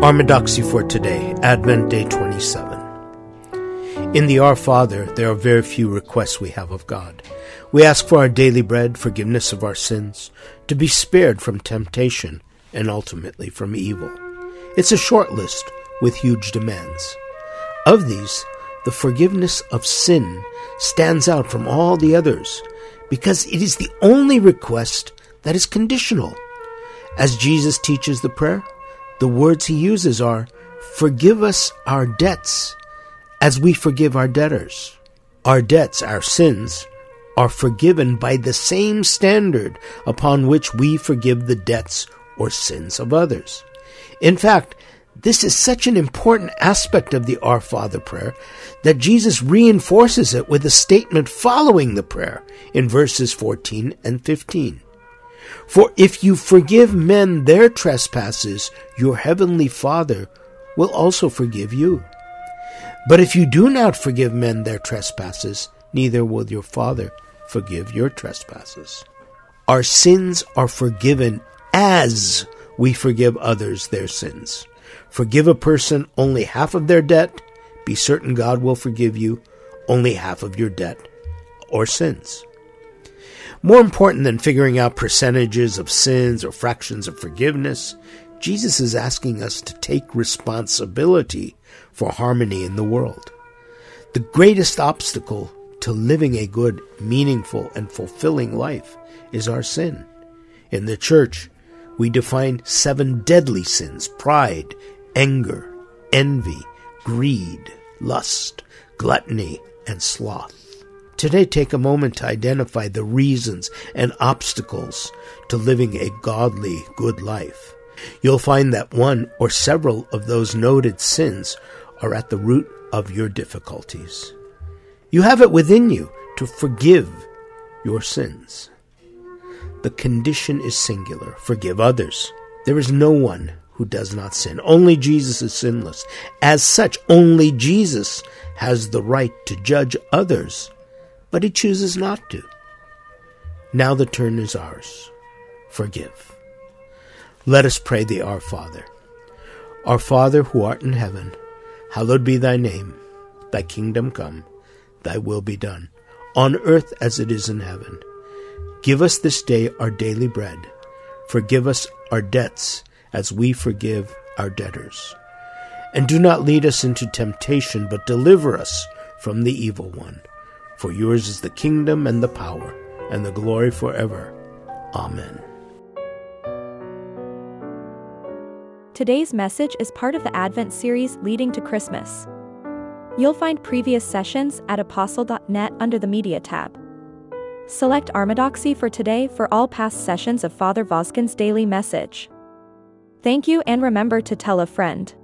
Orthodoxy for today, Advent Day 27. In the Our Father, there are very few requests we have of God. We ask for our daily bread, forgiveness of our sins, to be spared from temptation, and ultimately from evil. It's a short list with huge demands. Of these, the forgiveness of sin stands out from all the others because it is the only request that is conditional. As Jesus teaches the prayer, the words he uses are, "Forgive us our debts as we forgive our debtors." Our debts, our sins, are forgiven by the same standard upon which we forgive the debts or sins of others. In fact, this is such an important aspect of the Our Father prayer that Jesus reinforces it with a statement following the prayer in verses 14 and 15. "For if you forgive men their trespasses, your heavenly Father will also forgive you. But if you do not forgive men their trespasses, neither will your Father forgive your trespasses." Our sins are forgiven as we forgive others their sins. Forgive a person only half of their debt, be certain God will forgive you only half of your debt or sins. More important than figuring out percentages of sins or fractions of forgiveness, Jesus is asking us to take responsibility for harmony in the world. The greatest obstacle to living a good, meaningful, and fulfilling life is our sin. In the church, we define 7 deadly sins: pride, anger, envy, greed, lust, gluttony, and sloth. Today, take a moment to identify the reasons and obstacles to living a godly, good life. You'll find that one or several of those noted sins are at the root of your difficulties. You have it within you to forgive your sins. The condition is singular: forgive others. There is no one who does not sin. Only Jesus is sinless. As such, only Jesus has the right to judge others, but he chooses not to. Now the turn is ours. Forgive. Let us pray the Our Father. Our Father who art in heaven, hallowed be thy name. Thy kingdom come, thy will be done, on earth as it is in heaven. Give us this day our daily bread. Forgive us our debts as we forgive our debtors. And do not lead us into temptation, but deliver us from the evil one. For yours is the kingdom and the power and the glory forever. Amen. Today's message is part of the Advent series leading to Christmas. You'll find previous sessions at apostle.net under the Media tab. Select Orthodoxy for today for all past sessions of Father Voskin's daily message. Thank you, and remember to tell a friend.